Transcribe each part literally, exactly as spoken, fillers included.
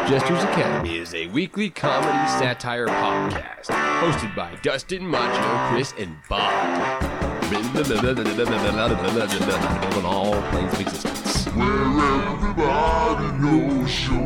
Jesters Academy is a weekly comedy satire podcast hosted by Dustin, Macho, Chris, and Bob. All planes of existence. Where everybody knows your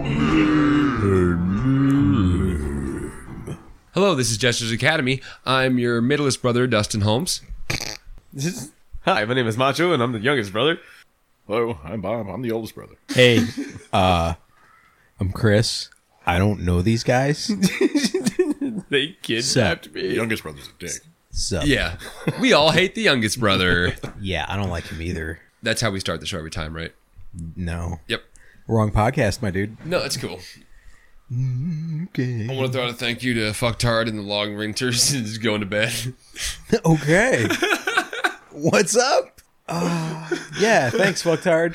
name. Hello, this is Jesters Academy. I'm your middleest brother, Dustin Holmes. Hi, my name is Macho, and I'm the youngest brother. Hello, I'm Bob. I'm the oldest brother. Hey, uh, I'm Chris. I don't know these guys. They kidnapped The me. youngest brother's a dick. So Yeah, we all hate the youngest brother. yeah, I don't like him either. That's how we start the show every time, right? No. Yep. Wrong podcast, my dude. No, that's cool. Okay. I want to throw out a thank you to Fucktard and the Long Renters is going to bed. Okay. What's up? Uh, yeah, thanks, fucktard.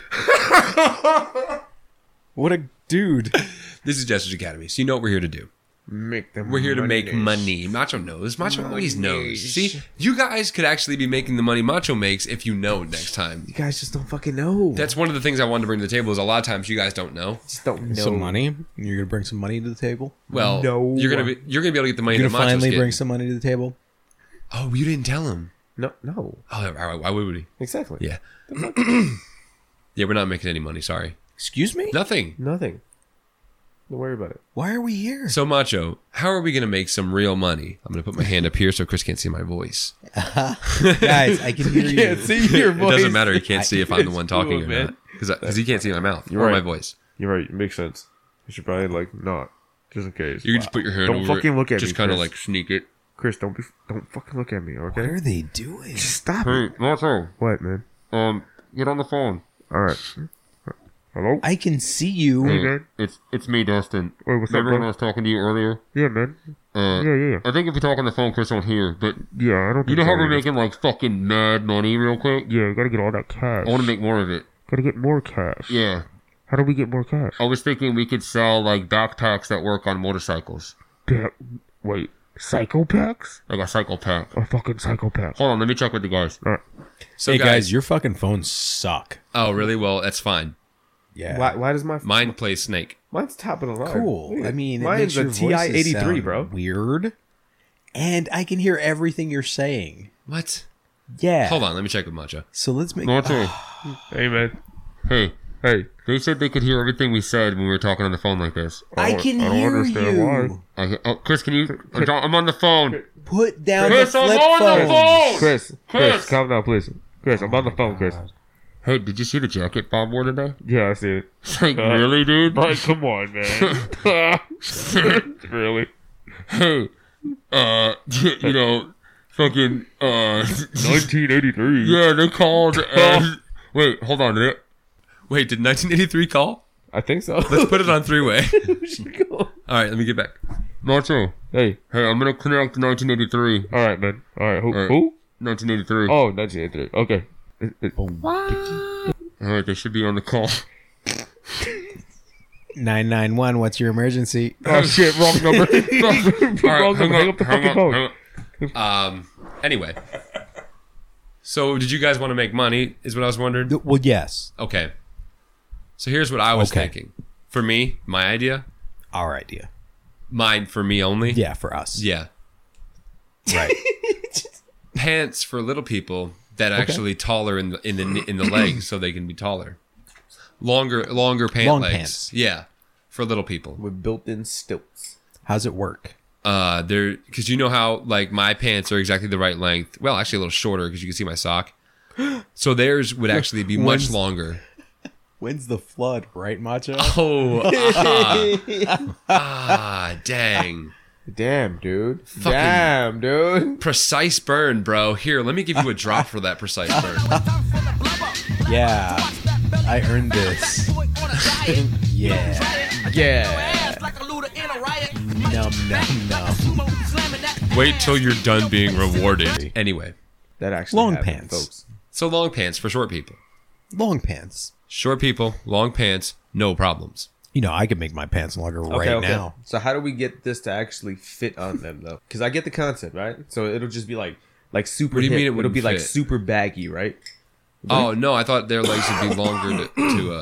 What a dude. This is Jesters Academy, so you know what we're here to do. Make them We're here to make monies. money. Macho knows. Macho always knows. See, you guys could actually be making the money Macho makes if you know next time. You guys just don't fucking know. That's one of the things I wanted to bring to the table is a lot of times you guys don't know. just don't know. Some money. You're gonna bring some money to the table. Well, No. you're gonna be you're gonna be able to get the money You're that gonna Macho's finally getting. bring some money to the table. Oh, you didn't tell him. No, no. Oh, why, why would we? Exactly. Yeah. Yeah, we're not making any money. Sorry. Excuse me. Nothing. Nothing. Don't worry about it. Why are we here? So Macho, how are we gonna make some real money? I'm gonna put my hand up here so Chris can't see my voice. Guys, I can hear you. Can't see your It voice. doesn't matter. He can't see if I'm the one It's talking cool, or man. not because he can't see my mouth You're or right. my voice. You're right. It makes sense. You should probably like not, just in case. You can just put your hand Don't over fucking it, look at just me, kind of Chris. like sneak it. Chris, don't be, don't fucking look at me, okay? What are they doing? Just stop it. Macho, What, man? um, get on the phone. All right. Hello. I can see you. Hey, man. It's it's me, Dustin. Wait, what's up, Remember when I bro? was talking to you earlier? Yeah, man. Uh, Yeah, yeah, I think if we talk on the phone, Chris won't hear. But yeah. I don't. you Think know how so we're either. making like fucking mad money real quick? Yeah, you gotta get all that cash. I want to make more of it. Gotta get more cash. Yeah. How do we get more cash? I was thinking we could sell like backpacks that work on motorcycles, Da- wait, psychopaths? like a cycle pack. A fucking psychopath. Hold on, let me check with the guys. All right. So Hey guys, your fucking phones suck. oh really? Well, that's fine. Yeah. Why? Why does my Mine plays Snake. mine's top of the line? Cool. Look I at- mean, it mine's makes your a T I voices eighty-three, sound bro. Weird. And I can hear everything you're saying. What? Yeah. Hold on, let me check with Macho. So let's make. Macho, Hey, man. hey, Hey. they said they could hear everything we said when we were talking on the phone like this. I don't- can I don't hear understand you. why. I, oh, Chris, can you? I'm on I'm on the phone. Put down Chris, the I'm flip on the phone. phone. Chris, Chris, Chris. calm down, please. Chris, I'm on the phone, Chris. Hey, did you see the jacket Bob wore today? Yeah, I see it. It's like, Uh, really, dude? But come on, man. Really? Hey, uh, you know, fucking, uh, nineteen eighty-three. yeah, they called. And, wait, hold on. Did it, wait, did nineteen eighty-three call? I think so. Let's put it on three-way. All right, let me get back. Macho, Hey, hey, I'm gonna connect nineteen eighty-three. all right, man. All right, who? All right. Who? nineteen eighty-three. Oh, nineteen eighty-three. Okay. It- it- All right, they should be on the call. nine nine one. What's your emergency? Oh shit! Wrong number. All right, Wrong hang number. Hang up the hang fucking phone. hang up. Um. Anyway, so did you guys want to make money? Is what I was wondering. Well, yes. Okay. So here's what I was Okay. thinking. For me, my idea, Our idea. mine for me only. Yeah, for us. Yeah. Right. Pants for little people that actually taller in the in the in the legs, so they can be taller. Longer, longer pant Long legs. pants. Yeah, for little people. With built-in stilts. How's it work? Uh, they're because you know how like my pants are exactly the right length. Well, actually a little shorter because you can see my sock. So theirs would actually be much When's- longer. When's the flood, right, Macho? Oh, ah, ah, dang. Damn, dude. Fucking- Damn, dude. Precise burn, bro. Here, let me give you a drop for that precise burn. Yeah. I earned this. yeah. Yeah. Num num num. Wait till you're done being rewarded. Anyway, That actually Long happened, pants. folks. so long pants for short people. Long pants. Short people, long pants, no problems. You know, I could make my pants longer right Okay, okay. now. So how do we get this to actually fit on them though? Because I get the concept, right? So it'll just be like, like super. What do you hip. mean it It'll wouldn't be like fit? super baggy, right? Oh no, I thought their legs would be longer to, to uh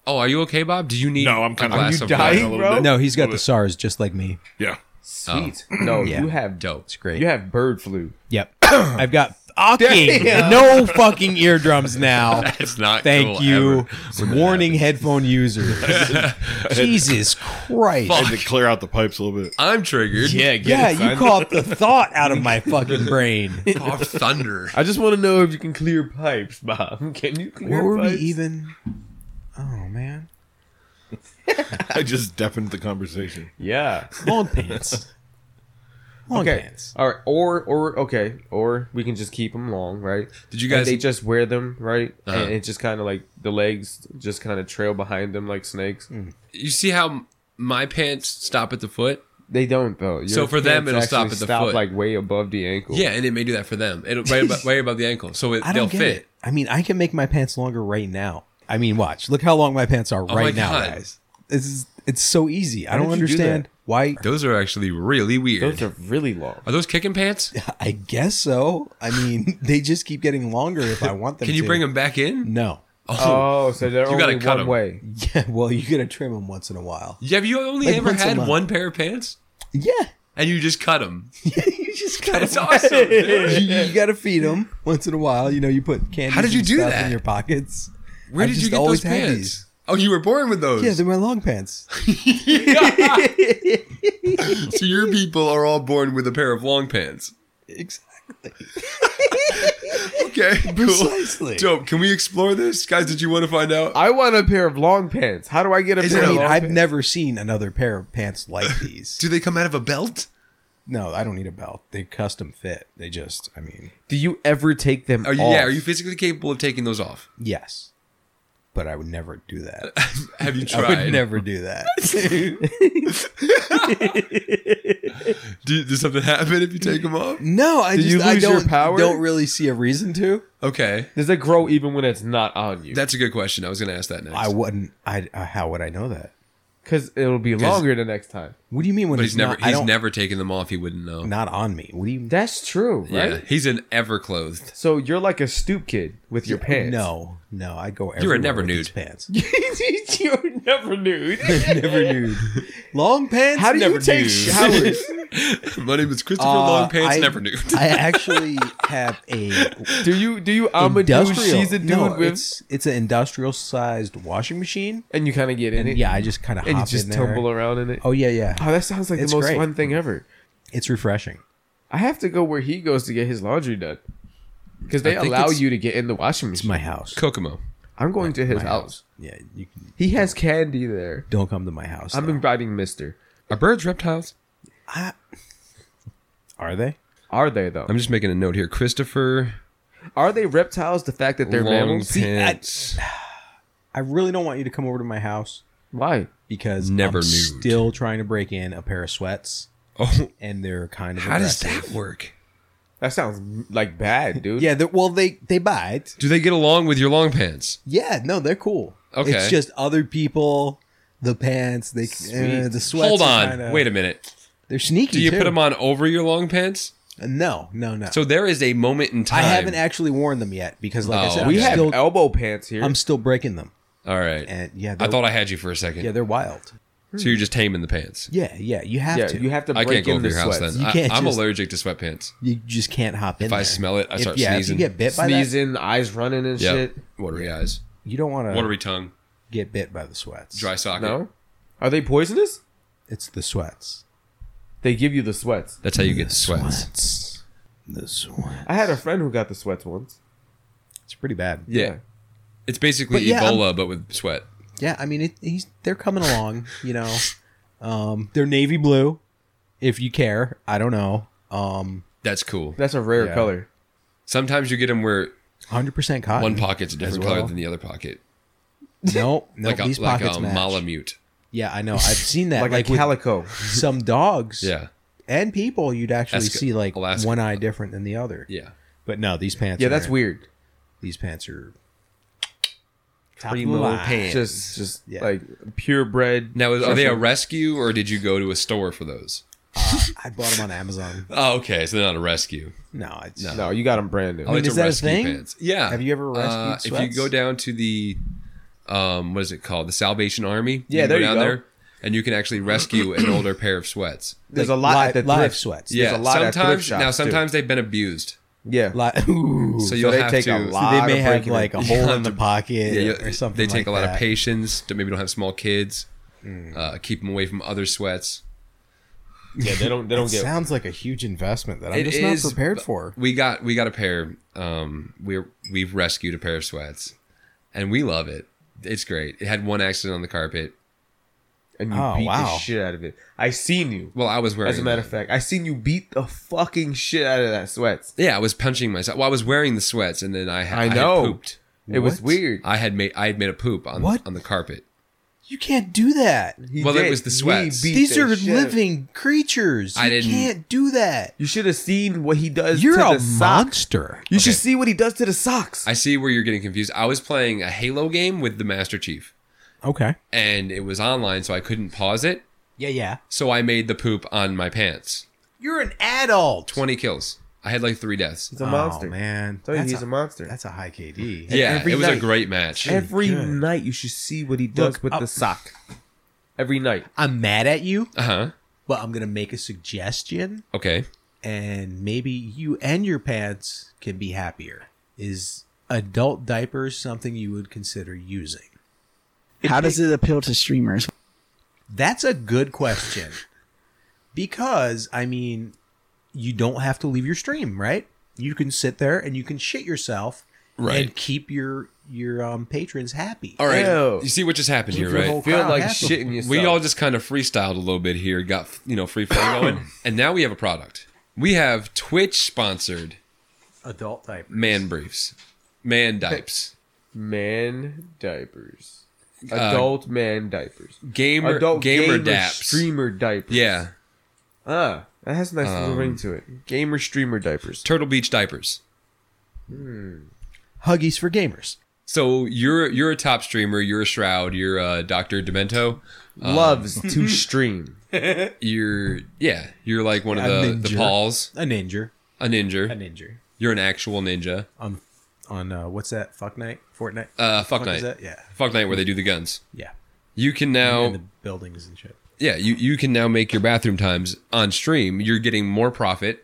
Oh, are you okay, Bob? Do you need No, I'm a kinda- glass Are you of dying, wine? a little bro? bit. No, he's got the Little SARS just like me. Yeah. Sweet. No, Yeah. you have Dope. It's great. you have bird flu. Yep. I've got fucking Damn. no fucking eardrums now. That's not Thank cool you. ever. Warning headphone users. Jesus Christ. I had to clear out the pipes a little bit. I'm triggered. Yeah, get Yeah, it, you son. caught the thought out of my fucking brain. Oh, thunder. I just want to know if you can clear pipes, Bob. Can you clear What were we pipes? even? Oh man, I just deafened the conversation. Yeah. long pants. Long Okay. pants. All right. Or or okay. Or we can just keep them long, right? Did you And guys? they just wear them, right? Uh-huh. And it just kind of like the legs just kind of trail behind them like snakes. You see how my pants stop at the foot? They don't though. Your So for them, pants it'll stop actually at the stop, foot. like way above the ankle. Yeah, and it may do that for them. It'll right above, right above the ankle, so it, I they'll don't get fit. it. I mean, I can make my pants longer right now. I mean, watch. Look how long my pants are Oh right my now, God. guys. This is it's so easy. I How don't did you do understand that? why. Those are actually really weird. Those are really long. Are those kicking pants? I guess so. I mean, they just keep getting longer if I want them. Can you to. bring them back in? No. Oh, so they're You gotta only cut one 'em. way. Yeah. Well, you gotta trim them once in a while. Have you only Like ever once a had month. one pair of pants Yeah. and you just cut them? you just gotta. That's awesome. Dude. you, you gotta feed them once in a while. You know, you put candy. How did you and do stuff that? in your pockets? Where I've did you just get always those had pants? these. Oh, you were born with those. Yeah, they're my long pants. So your people are all born with a pair of long pants. Exactly. Okay, cool. Precisely. Dope. Can we explore this, guys? Did you want to find out? I want a pair of long pants. How do I get a Is pair it I of mean, long I've pants? never seen another pair of pants like these. Do they come out of a belt? No, I don't need a belt. They custom fit. They just, I mean, Do you ever take them Are you? off? Yeah. Are you physically capable of taking those off? yes. But I would never do that. Have you I tried? would never do that. Do, does something happen if you take them off? No, I Did just you I lose your don't power? don't really see a reason to. Okay, Does it grow even when it's not on you? that's a good question. I was going to ask that next. I wouldn't. I uh, how would I know that? Because it'll be longer the next time. What do you mean when but it's he's never. not? I He's don't, never taken them off. He wouldn't know. not on me. What do you? That's true, right? Yeah, he's an ever clothed. So you're like a stoop kid with your pants. No, no. I go. You're a everywhere never with nude. these pants. you're never nude. Never nude. Long pants. How do you never take nude. showers? My name is Christopher Uh, Long Pants. I- Never nude. I actually have a do you do you I'm a dude, industrial. she's a dude no, with, it's it's an industrial sized washing machine. and you kind of get in And it, yeah, I just kind of and you hop just in there. tumble around in it. Oh yeah, yeah. Oh, that sounds like It's the most great. fun thing ever. It's refreshing. I have to go where he goes to get his laundry done because they I think allow it's- you to get in the washing It's machine. my house. Kokomo. I'm going to his My house. Yeah, you can, He has candy there. don't come to my house. I'm though. inviting Mister. Are birds reptiles? I, are they? Are they though? I'm just making a note here. Christopher Are they reptiles? The fact that they're Long mammals. See, I- Pants. I really don't want you to come over to my house Why? because Never I'm nude. still trying to break in a pair of sweats, Oh, and they're kind of how does aggressive. that work? That sounds like bad, dude. Yeah, they're, well, they they bite. Do they get along with your long pants? Yeah, no, they're cool. Okay. It's just other people, the pants, they uh, the sweats. Hold are on. kinda- Wait a minute. They're sneaky. Do you too. put them on over your long pants? Uh, No, no, no. So there is a moment in time. I haven't actually worn them yet because, like I Oh, said, We I'm have still elbow pants here. I'm still breaking them, All right. and yeah, I they're- thought I had you for a second. yeah, they're wild. So you're just taming the pants. Yeah, yeah, you have yeah, to. you have to I break can't go in over the your house sweats. then. You I, can't I'm just- allergic to sweatpants. You just can't hop in If there. I smell it, I If- start yeah, sneezing. if you get bit by that, Sneezing, eyes running and Yep. shit. Watery eyes. you don't want to Watery tongue. get bit by the sweats. Dry socket. No? Are they poisonous? It's the sweats. They give you the sweats. That's how you get the sweats. Sweats. The sweat. I had a friend who got the sweats once. It's pretty bad. Yeah. It's basically But yeah, Ebola, but with sweat. Yeah, I mean, it, he's they're coming along. You know, um, they're navy blue. If you care, I don't know. Um, That's cool. That's a rare Yeah. color. Sometimes you get them where one hundred percent cotton. one pocket's a different as well. color than the other pocket. No, no, like a, these like pockets a match. Malamute. Yeah, I know. I've seen that. Like, Like, a with calico. some dogs. Yeah. and people, you'd actually Esca- see like Alaska. one eye different than the other. Yeah. But no, these pants. Yeah, are, that's weird. These pants are Primo line. pants. Just just Yeah. like purebred. Now, are they a rescue or did you go to a store for those? Uh, I bought them on Amazon. Oh, okay. So they're not a rescue. No, it's No. No, you got them brand new. I like mean, to is that a rescue thing? pants. Yeah. Have you ever rescued Uh, if you sweats? go down to the um, what is it called? The Salvation Army. Yeah, can there go you down go. there, and you can actually rescue an older pair of sweats. There's Like a lot live, at the live thrift. sweats. There's Yeah, a lot at thrift sometimes shops, now too. sometimes they've been abused, Yeah. Like, ooh. so So you'll they have take to. a So lot they of may have breaking like a and- hole in the pocket Yeah, you- or something. They take like a lot that. of patience to maybe don't have small kids. Uh, keep them away from other sweats. Yeah, they don't. They don't It get. sounds like a huge investment that I'm It just is, not prepared but for. We got we got a pair. Um, we're we've rescued a pair of sweats, and we love it. It's great. It had one accident on the carpet. And you Oh, beat wow. the shit out of it. I seen you. Well, I was wearing. As a matter of fact, I seen you beat the fucking shit out of that sweats. yeah, I was punching myself. Well, I was wearing the sweats, and then I had, I I know. had pooped. It was What? weird. I had made I had made a poop on What? on the carpet. You can't do that. He Well, it did. was the He sweats. beat These the are shit. living creatures. I You didn't- can't do that. You should have seen what he does. You're to a the socks. monster. You Okay. should see what he does to the socks. I see where you're getting confused. I was playing a Halo game with the Master Chief, Okay. and it was online, so I couldn't pause it. Yeah, yeah. So I made the poop on my pants. You're an adult. twenty kills. I had like three deaths. He's a monster. Oh, man. Tell you, That's he's a, a monster. That's a high K D. Yeah, every it was a night- great match. Every good. night you should see what he does Look, with I'll- the sock. Every night. I'm mad at you, Uh huh. but I'm going to make a suggestion, Okay. and maybe you and your pants can be happier. Is adult diapers something you would consider using? How does it appeal to streamers? That's a good question. Because, I mean, you don't have to leave your stream, right? You can sit there and you can shit yourself Right. and keep your your um, patrons happy. All right. Ew. You see what just happened here, Your right? whole Feel crowd like has to- shitting yourself. We all just kind of freestyled a little bit here, got you know free flow going, and now we have a product. We have Twitch sponsored Adult diapers. man briefs, man diapers, man diapers. Adult man diapers. gamer Adult gamer, gamer daps. streamer diapers. Yeah, Ah, that has a nice little Um, ring to it. Gamer streamer diapers. Turtle Beach diapers. Huggies for gamers. So you're you're a top streamer. You're a Shroud. You're a Doctor Demento. Loves to stream. You're yeah. You're like one of A the the ninja. Pauls, A ninja. a ninja. A ninja. You're an actual ninja. On on uh, what's that? Fuck night? Fortnite? Uh, fuck Fuck night. is that? Yeah. Fuck night where they do the guns. Yeah. You can In now the buildings and shit. yeah you you can now make your bathroom times on stream. You're getting more profit.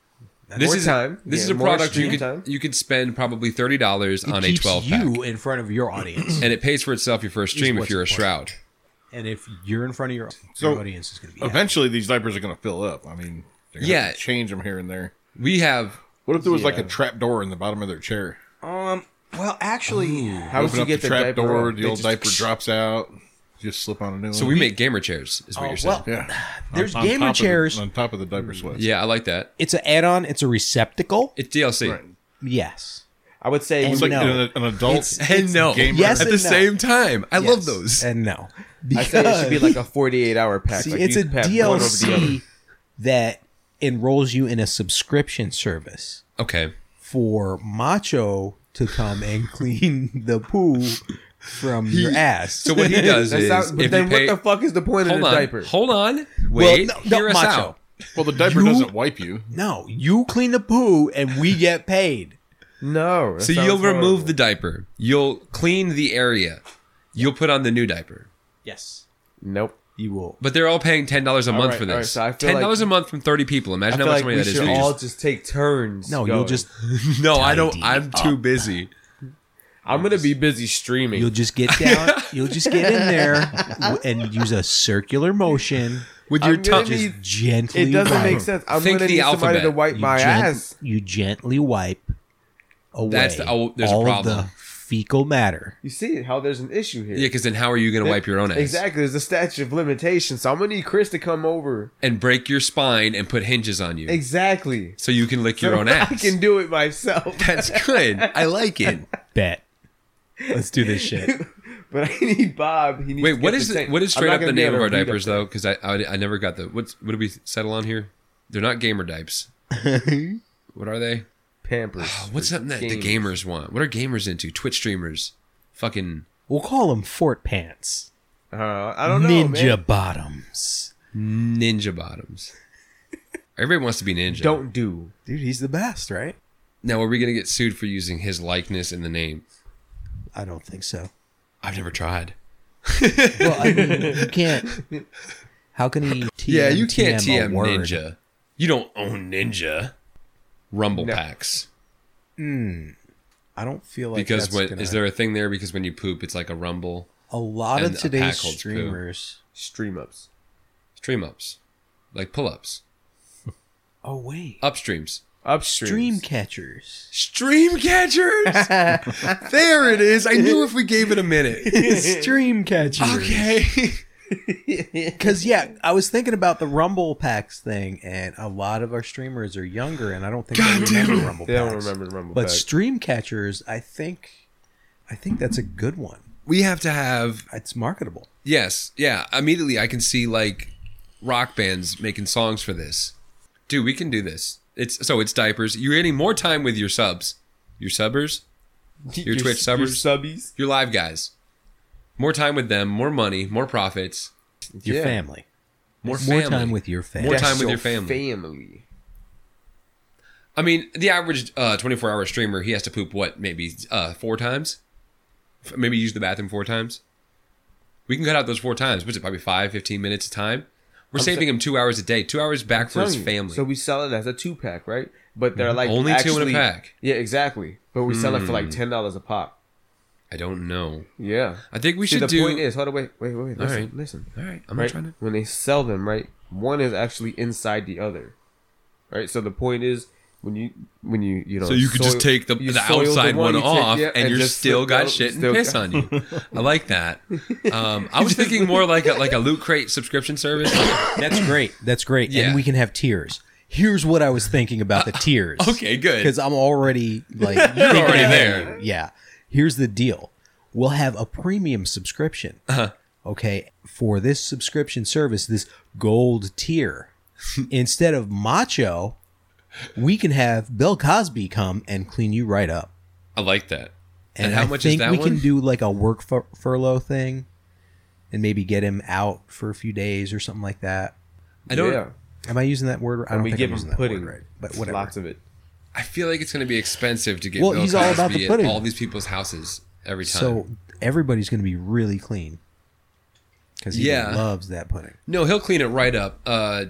This More is time. this Yeah, is a more product you stream could time. you could spend probably thirty dollars It on a keeps twelve pack, you in front of your audience. and it pays for itself your first stream if what's you're a important. Shroud. And if you're in front of your, So, your audience is going to be happy. Eventually, these diapers are going to fill up. I mean, they're gonna Yeah. have to change them here and there. We have What if there was like Yeah. a trap door in the bottom of their chair? Um. Well, actually, How would Open you up get the the trap diaper door, off? the They old just- diaper drops out. Just slip on a new so one. we make gamer chairs is what Oh, you're saying. well, yeah. There's On- on gamer top of the- chairs. on top of the diaper sweats. Yeah, I like that. It's an add-on. It's a receptacle. It's D L C. Right. Yes. I would say It's And like no. an, an adult It's- And no, gamer. Yes at and the no. same time. I love Yes. those. And no. I say it should be like a forty-eight hour pack. See, like it's you a have one over the other. D L C that enrolls you in a subscription service Okay. for Macho to come and clean the poo from your ass. So what he does That is, sounds, but if then you pay, what the fuck is the point of hold the on, diaper? hold on, Well, wait, no, no, hear us Macho. out. Well, the diaper You- doesn't wipe you. No, you clean the poo and we get paid. No. that So sounds you'll remove horrible. the diaper. You'll clean the area. You'll put on the new diaper. Yes. Nope. You will. But they're all paying ten dollars a month right, for all right, this. so I feel ten dollars like- a month from thirty people. I Imagine feel how much like money we that is should for you. all just take turns. No, going. you'll just No, I don't. tidy I'm too up. busy. I'm gonna be busy streaming. You'll just get down. You'll just get in there w- and use a circular motion. With your I'm gonna tongue. need- Just gently. it doesn't wipe. make sense. I'm Think gonna the need somebody alphabet. to wipe You my gent- ass. You gently wipe away. That's the- oh, there's a all problem. of the fecal matter. You see how there's an issue here. Yeah, because then how are you going to wipe your own ass? Exactly. There's a statute of limitations. So I'm gonna need Chris to come over. And break your spine and put hinges on you. Exactly. So you can lick your So own ass. I can do it myself. That's good. I like it. Bet. Let's do this shit. But I need Bob. He needs Wait, to what get is the the, tank. what is I'm straight not up the gonna be name of able our to read diapers up though? Because I, I I never got the what's what did we settle on here? They're not gamer dipes. What are they? Pampers. Oh, what's for something that the gamers. gamers want? What are gamers into? Twitch streamers, fucking We'll call them Fort Pants. Uh, I don't know, Ninja man. Bottoms. ninja bottoms. Everybody wants to be ninja. Don't do. Dude, he's the best, right? Now, are we gonna get sued for using his likeness in the name? I don't think so. I've never tried. Well, I mean, you can't. How can he? T M, Yeah, you can't T T M M a word? Ninja. You don't own Ninja. Rumble No. packs. I don't feel like Because that's when gonna, is there a thing there? Because when you poop, it's like a rumble. a lot and of a today's pack holds poo. streamers. Stream ups. Stream ups, like pull ups, Oh wait, upstreams, Upstream. stream catchers. stream catchers. There it is. I knew if we gave it a minute. Stream catchers. Okay. Because yeah, I was thinking about the Rumble packs thing, and a lot of our streamers are younger, and I don't think God they remember damn it. Rumble They packs. don't remember the Rumble But pack. stream catchers, I think, I think that's a good one. We have to have It's marketable. yes, yeah. Immediately, I can see like rock bands making songs for this. Dude, we can do this. It's so it's diapers. You're getting more time with your subs, your subbers, your Twitch Your subbers, subbies. your live guys. More time with them, more money, more profits, Your Yeah. family. more More family. time with your family. More time That's with your your family. Family. I mean, the average uh, twenty-four hour streamer, he has to poop what, maybe uh, four times? F- Maybe use the bathroom four times? We can cut out those four times. What's it, probably five, fifteen minutes of time? We're I'm saving sa- him two hours a day, two hours back for his Telling you. family. So we sell it as a two pack, right? But they're like Only two in a actually- pack. Yeah, exactly. But we sell it for like Hmm. ten dollars a pop. I don't know. Yeah. I think we See, should the do. point is, hold on, wait, wait, wait, listen, right. listen. All right, I'm right? not trying to. When they sell them, right, one is actually inside the other, right? So the point is, when you when you you know, So you could just soil- take the, you the soil outside one you take- off, yeah, and, you're just still slip got out, shit and still piss got- on you. I like that. Um, I was thinking more like a like a Loot Crate subscription service. That's great. That's great. Yeah. And we can have tiers. Here's what I was thinking about the tiers. Okay, good. Because I'm already like You're thinking already ahead. there. Yeah. Here's the deal. We'll have a premium subscription. Uh-huh. Okay. For this subscription service, this gold tier, instead of Macho, we can have Bill Cosby come and clean you right up. I like that. And, And, how I much think is that we one? can do like a work fur- furlough thing, and maybe get him out for a few days or something like that. I don't. Yeah. Am I using that word? I And don't we think give I'm them using that pudding, word right. But whatever. Lots of it. I feel like it's going to be expensive to get Well, Bill he's all about Cosby the at pudding. all these people's houses every time. So everybody's going to be really clean because he Yeah. loves that pudding. No, he'll clean it right up. Uh,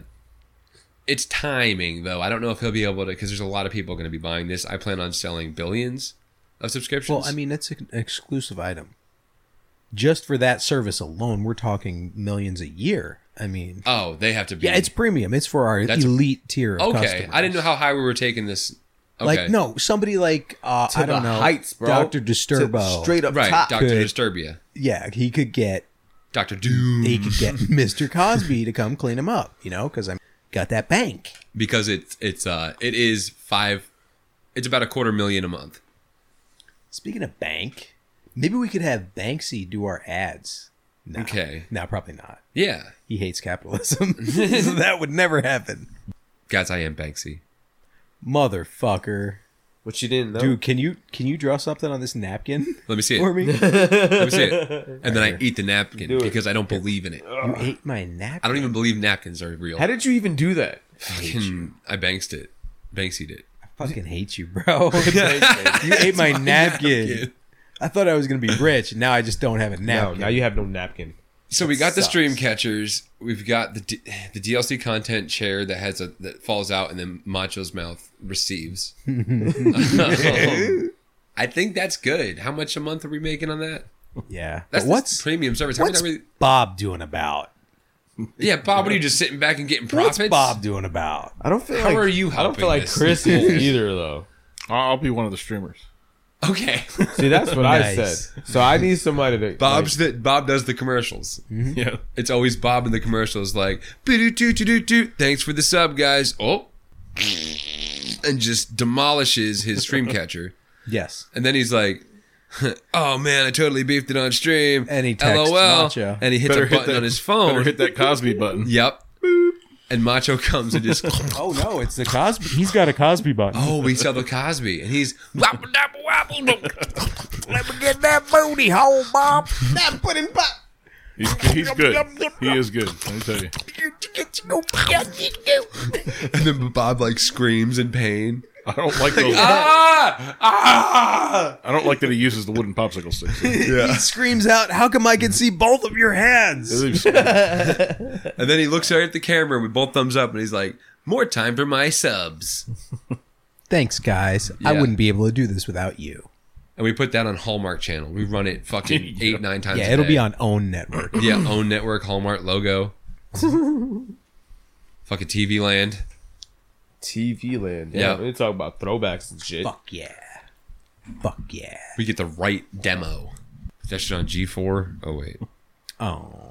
it's timing, though. I don't know if he'll be able to, because there's a lot of people going to be buying this. I plan on selling billions of subscriptions. Well, I mean, it's an exclusive item. Just for that service alone, we're talking millions a year. I mean, oh, they have to be. yeah, it's premium. It's for our That's a- elite tier of okay. customers. I didn't know how high we were taking this. Okay. Like, no, somebody like, uh, To I don't the know, heights, bro. Doctor To Disturbo. straight up Right, top. Doctor Good. Disturbia. Yeah, he could get Doctor Doom. he could get Mister Cosby to come clean him up, you know, because I got that bank. Because it's, it's, uh, it is five, it's about a quarter million a month. Speaking of bank, maybe we could have Banksy do our ads. No. Okay. No, probably not. Yeah. He hates capitalism. So that would never happen. Guys, I am Banksy. Motherfucker. What you didn't know. Dude, can you can you draw something on this napkin Let me see it. for me? Let me see it. And then I eat the napkin Do it. because I don't believe in it. You ate my napkin. I don't even believe napkins are real. How did you even do that? Fucking, I Banksed it. Banksied it. I fucking hate you, bro. You ate my napkin. napkin. I thought I was gonna be rich. Now I just don't have a No, napkin. now you have no napkin. So we got the sucks. stream catchers. We've got the D- the D L C content chair that has a that falls out and then Macho's mouth receives. Um, I think that's good. How much a month are we making on that? Yeah. That's but what's the premium service. How what's many, Bob doing about? yeah, Bob. What are you just sitting back and getting What's profits? Bob doing about? I don't feel How like are you I don't helping feel like this? Chris is either though. I'll I'll be one of the streamers. Okay, See, that's what I Nice. said. So I need somebody to Bob's the Bob does the commercials. Yeah. It's always Bob in the commercials, like "Boo-doo-doo-doo-doo-doo. Thanks for the sub, guys." Oh, and just demolishes his stream catcher. Yes. And then he's like, "Oh man, I totally beefed it on stream." And he texts LOL. Macho. And he hits Better a hit button that- on his Better phone. hit that Cosby button. Yep. And Macho comes and just, Oh no, it's the Cosby. He's got a Cosby button. oh, we sell the Cosby, and he's wabble dabble wabble. Let me get that booty hole, Bob. that pudding pop. He's, he's good. He is good. Let me tell you. And then Bob like screams in pain. I don't like those. Ah! Ah! I don't like that he uses the wooden popsicle sticks. He screams out, "How come I can see both of your hands?" And then he looks right at the camera with both thumbs up, and he's like, "More time for my subs." Thanks, guys. I Yeah. wouldn't be able to do this without you. And we put that on Hallmark Channel. We run it fucking eight, nine times. Yeah, a it'll day. be on OWN Network. Yeah, own network, Hallmark logo. Fucking T V land. T V land. Yeah. Yeah, we talk about throwbacks and shit. Fuck yeah. Fuck yeah. We get the right demo. That shit on G four. Oh wait, Oh.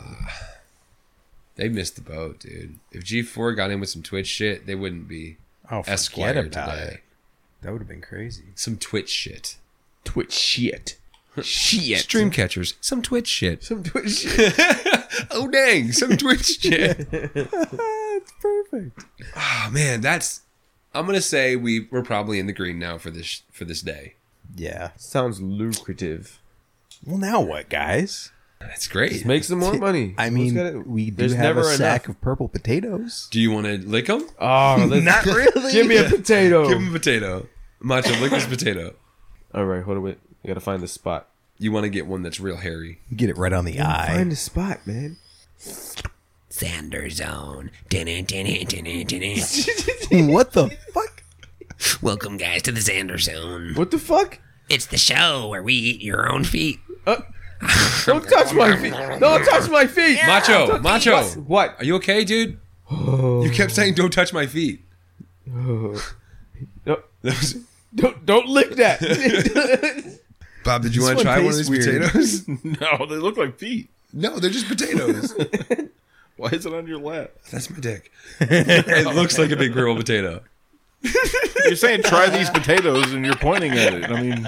they missed the boat, dude. If G four got in with some Twitch shit, they wouldn't be Oh, forget Esquire about today. it. That would have been crazy. Some Twitch shit. Twitch shit. Shit. Stream catchers. Some Twitch shit. Some Twitch shit. Oh dang, some Twitch shit. It's perfect. Oh man, that's. I'm gonna say we we're probably in the green now for this for this day. Yeah. Sounds lucrative. Well, now what, guys? That's great. Just make some more money. I Who's mean, gotta- we do there's have never a sack enough. of purple potatoes. Do you want to lick them? Oh, let's, Not really. give me a potato. Give him a potato. Macho, lick this potato. All right, hold on. Wait. I gotta find the spot. You want to get one that's real hairy. Get it right on the eye. Find the spot, man. Xander Zone. Dun-dun, dun-dun, dun-dun, dun-dun. What the fuck? Welcome, guys, to the Xander Zone. What the fuck? It's the show where we eat your own feet. Don't touch my feet. Don't touch my feet. Macho, Macho. What? Are you okay, dude? You kept saying don't touch my feet. No, That was- don't don't lick that. Bob, did you This want to one try one of tastes these weird. potatoes? No, they look like feet. No, they're just potatoes. Why is it on your lap? That's my dick. It looks like a big purple potato. You're saying try these potatoes, and you're pointing at it. I mean,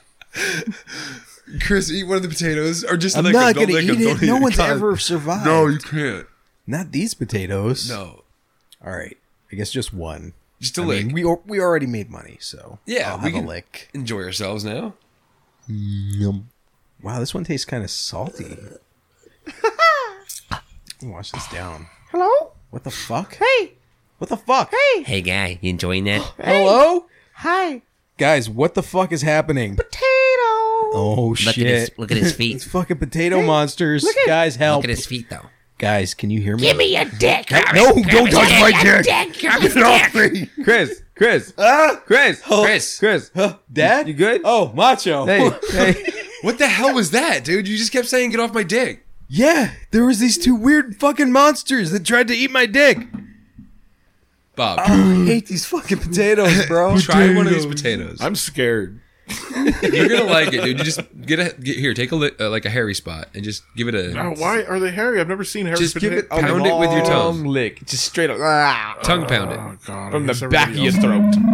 Chris, eat one of the potatoes, or just I'm lick not them. gonna Don't lick eat them. it. Don't No eat one's God. ever survived. No, you can't. Not these potatoes. No, All right. I guess just one. just a I lick. mean, we al- we already made money, so Yeah, I'll we have can- a lick. Enjoy ourselves now. Yum. Wow, this one tastes kind of salty. Wash this down. Hello? What the fuck? Hey! What the fuck? Hey! Hey, guy, you enjoying that? Hello? Hi! Guys, what the fuck is happening? Potato! Oh Look shit. at his, look at his feet. It's fucking potato monsters. Guys, help. Look at his feet, though. Guys, can you hear me? Give me a dick. No, don't touch my dick. Get off me. Chris, Chris, Ah! Chris, Chris, Chris. Dad? You good? Oh, Macho. Hey, hey. what the hell was that, dude? You just kept saying get off my dick. Yeah, there was these two weird fucking monsters that tried to eat my dick. Bob, Oh, I hate these fucking potatoes, bro. try one of these potatoes. I'm scared. You're gonna like it, dude. You just get a get here, take a li- uh, like a hairy spot, and just give it a Oh, why are they hairy? I've never seen hairy Just give potato- it- Pound it with your tongue. Long lick, just straight up ah, tongue pound it. Oh God! from I guess the back of everybody your else-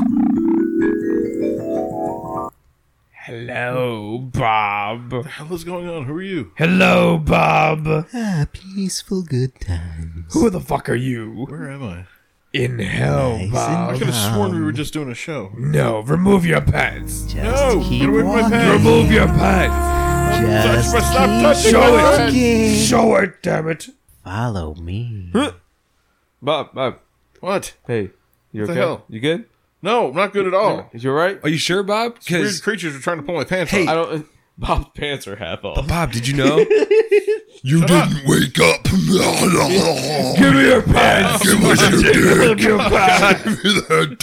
throat. Hello, Bob. What the hell is going on? Who are you? Hello, Bob. Ah, peaceful good times. Who the fuck are you? Where am I? In hell, Nice Bob. I could have sworn we were just doing a show. No, remove your pants. Just No, keep get away from my walking. pants. Remove your pants. Just Touch my- stop keep touching Show my it. walking. Show it, damn it. Follow me. Bob, Bob. What? Hey, you What the okay? hell? You good? No, I'm not good at all. Is you alright? Are you sure, Bob? Weird Because creatures are trying to pull my pants Hey. off. I don't. Bob's pants are half off. Bob, did you know? You didn't wake up. Give me your pants. Give me your dick. Give your pants. Give me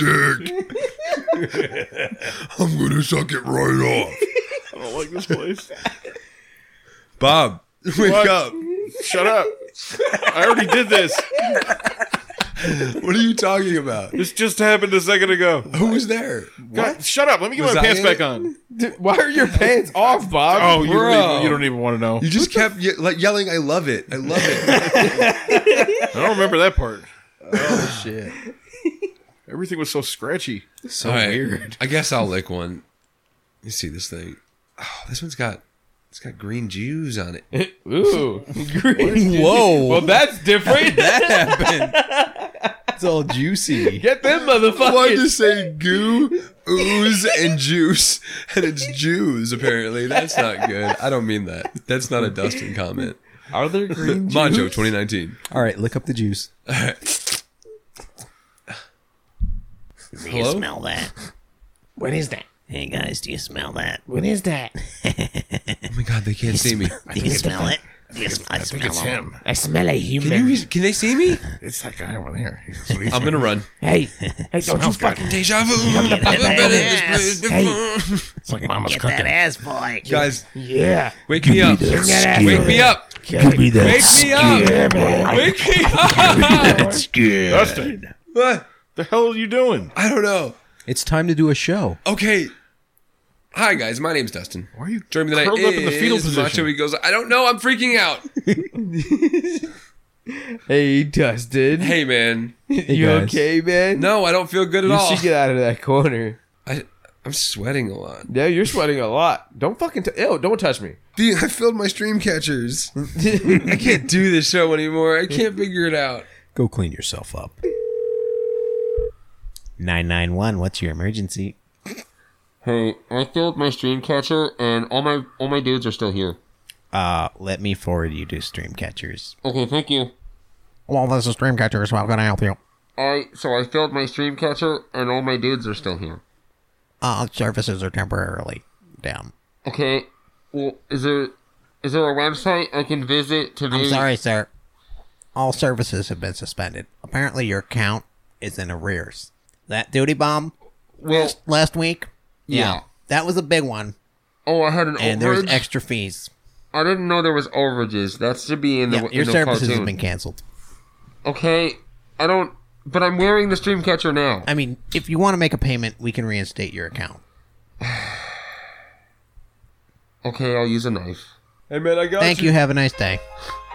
that dick. I'm gonna suck it right off. I don't like this place. Bob, wake What? up. Shut up. I already did this. What are you talking about? This just happened a second ago. Who was there? God, shut up. Let me get Was my I pants in back it? on. Dude, why are your pants off, Bob? Oh, you don't, Bro. even, you don't even want to know. You just kept ye- like yelling, "I love it! I love it!" I don't remember that part. Oh, shit. Everything was so scratchy. So All right, weird. I guess I'll lick one. Let me see this thing. Oh, this one's got it's got green juice on it. Ooh, green. Whoa. Well, that's different. that happened. It's all juicy. Get them Why'd motherfuckers. you say goo, ooze, and juice? And it's Jews, apparently. That's not good. I don't mean that. That's not a Dustin comment. Are there green? Macho juice? twenty nineteen. All right, lick up the juice. Do you Hello? smell that? What is that? Hey guys, do you smell that? What is that? Oh my god, they can't see me. Do you smell it? Do you sm- I, I think smell it's him. him. I smell a Can human. you? Can they see me? It's that guy over there. He's- what he's I'm gonna run. Hey, hey, don't you Smells good. fucking. Deja vu. Get I've that been in this ass. place Hey. before. It's like Mama's Get cooking. that ass, boy. Guys, Yeah. wake me up. Bring that ass Wake over me here. up. Give me that. Wake me up. Yeah, man. Wake me up. That's good. Dustin, What? the hell are you doing? I don't know. It's time to do a show. Okay. Hi guys, my name's Dustin. Why are you Joining me tonight curled up in the fetal is position? Macho. He goes, I don't know. I'm freaking out. Hey, Dustin. Hey man. you guys. okay, man? No, I don't feel good at You all. should get out of that corner. I, I'm sweating a lot. Yeah, you're sweating a lot. Don't fucking. T- Ew, don't touch me. Dude, I filled my stream catchers. I can't do this show anymore. I can't figure it out. Go clean yourself up. nine nine one, what's your emergency? Hey, I filled my stream catcher, and all my all my dudes are still here. Uh, let me forward you to Streamcatchers. Okay, thank you. Well, this is Streamcatchers. How can I help you? I so I filled my stream catcher, and all my dudes are still here. Uh, services are temporarily down. Okay, well, is there is there a website I can visit to I'm maybe- sorry, sir. All services have been suspended. Apparently, your account is in arrears. That duty bomb Well, last week? Yeah. That was a big one. oh, I had an And there's overage. extra fees. I didn't know there was overages. That should be in the Yeah, in your the services cartoon. have been canceled. Okay, I don't. But I'm wearing the stream catcher now. I mean, if you want to make a payment, we can reinstate your account. Okay, I'll use a knife. Hey, man, I got Thank you. Have a nice day.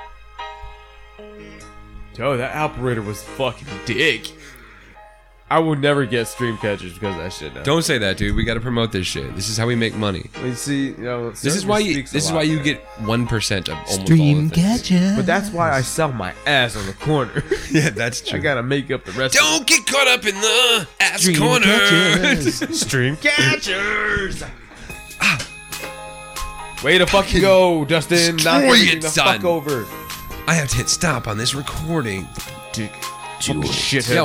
Yo, that operator was fucking dick. I will never get stream catchers because of that shit now. Don't say that, dude. We got to promote this shit. This is how we make money. You see, you know, This is why you. This is why you get one percent of almost all Stream the things. Catcher. But that's why I sell my ass on the corner. Yeah, that's I true. gotta make up the rest. Don't get caught up in the ass Stream corner. Catchers. Stream catchers. Way to fucking go, Dustin. Not Bring getting it, the son. fuck over. I have to hit stop on this recording. Dick. Fucking shithead. Yo,